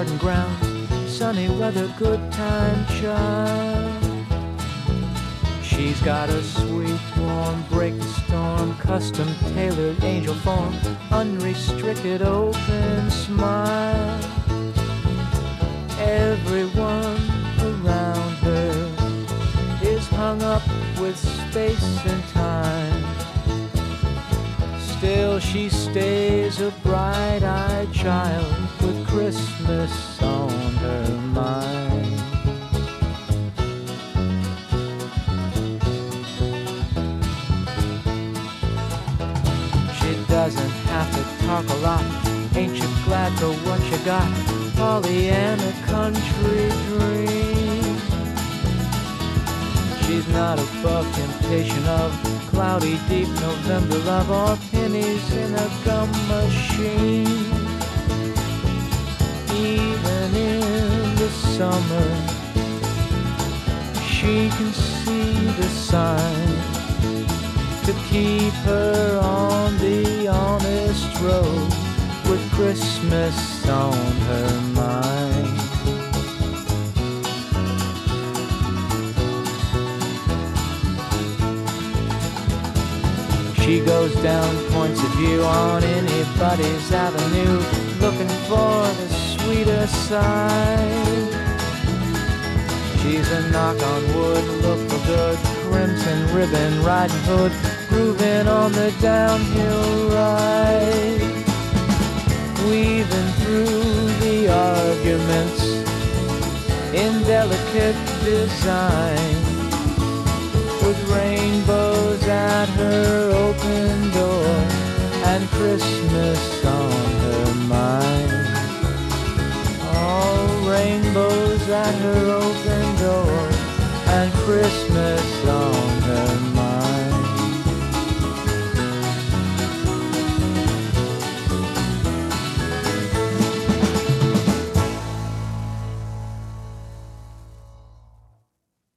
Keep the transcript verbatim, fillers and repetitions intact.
garden ground, sunny weather, good time child. She's got a sweet, warm, break the storm, custom-tailored angel form, unrestricted, open smile. Everyone around her is hung up with space and time. Still she stays a bright-eyed child with Christmas on her mind. She doesn't have to talk a lot. Ain't you glad for what you got? Pollyanna country dream. She's not above temptation of cloudy, deep November love or pennies in a gum machine. Even in the summer, she can see the sign to keep her on the honest road with Christmas on her mind. She goes down points of view on anybody's avenue, looking for the sweeter side. She's a knock on wood, look for good, crimson ribbon, riding hood, grooving on the downhill ride. Weaving through the arguments in delicate design, with rainbows at her open door and Christmas on her mind. All rainbows at her open door and Christmas on her mind.